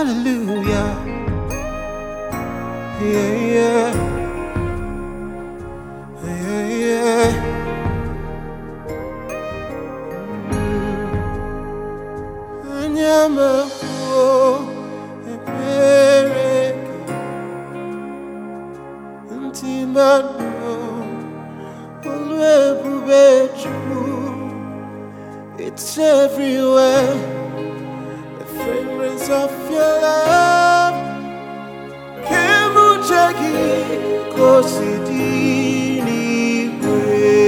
Hallelujah. Yeah, yeah. Yeah, yeah. Anyama epereke Ntimano Olwebubechu. It's everywhere, the fragrance of your love. Kemuchagi kosidini kwe.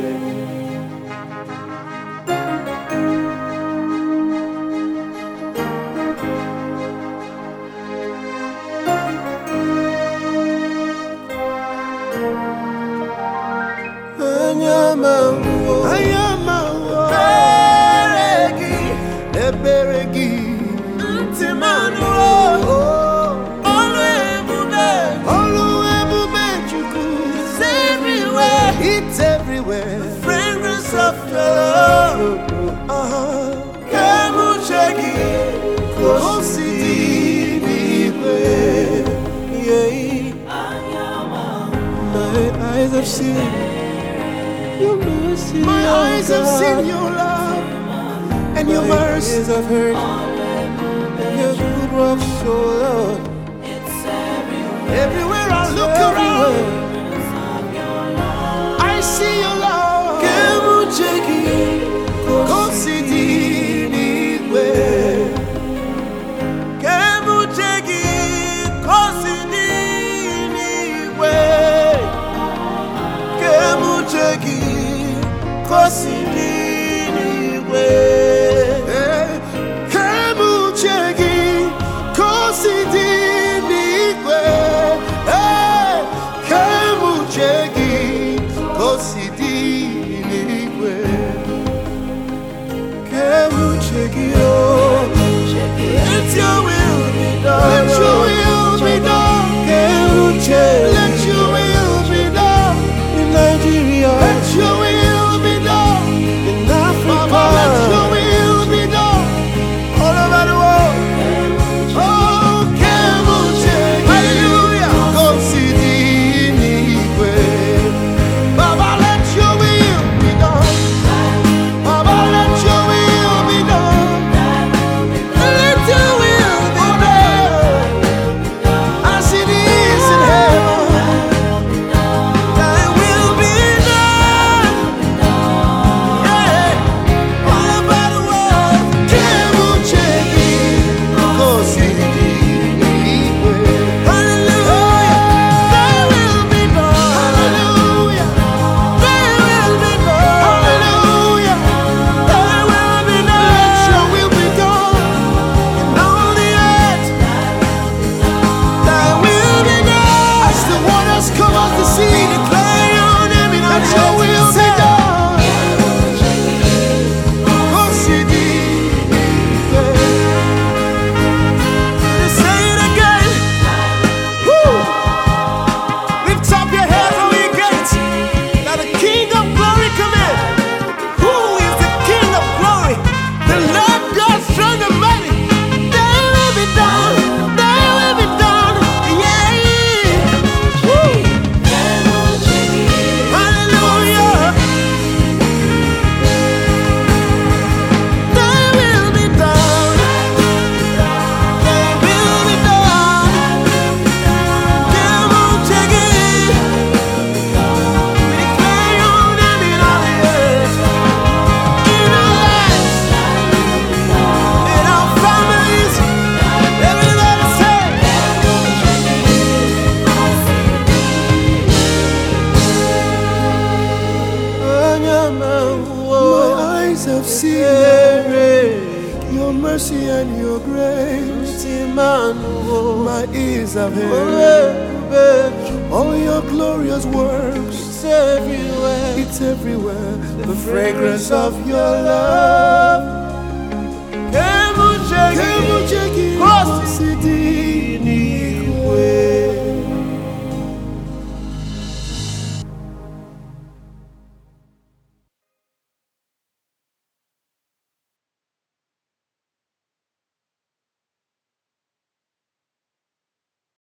Beregi Ntimano Olwebube Chukwu. It's everywhere, the fragrance of your love. Kemuchagi kosidini kwe. My eyes have seen your mercy, my eyes have seen your love and your mercy. I've heard your good work so Lord. Everywhere I look around, I see your love. Kemuchagi kosidini kwe. Kemuchagi kosidini kwe. Kemuchagi kosidini kwe. Let your will be done. Let your will be done. Let your will be done in Nigeria. Let your will be done in Africa. Let your will be done all over the world. Oh, Kemuchagi, hallelujah. Kosidini kwe. Baba, let your will be done. Baba, let your will be done. Let your will be done as it is in heaven. Thy will be done, yeah, all over the world. Kemuchagi kosidini kwe. Hallelujah. Thy will be done. Hallelujah. Thy will be done. Hallelujah. Thy will be done. Let your will be done in all the earth. Thy will be done. As the waters come out the sea, declare your name in our your will be done. Kosidini kwe. Say it again. Woo. Lift up your heads, O ye gates, that the King of glory come in. Who is the King of glory? The Lord God strong and mighty. Thy will be done. Thy will be done. Yeah. Woo. Hallelujah. Thy will be done. Thy will be done. Kemuchagi. We declare your name in all the earth, in our lives, in our families. Everybody say, my eyes have seen your mercy and your grace. My ears have heard all your glorious works. It's everywhere, the fragrance of your love.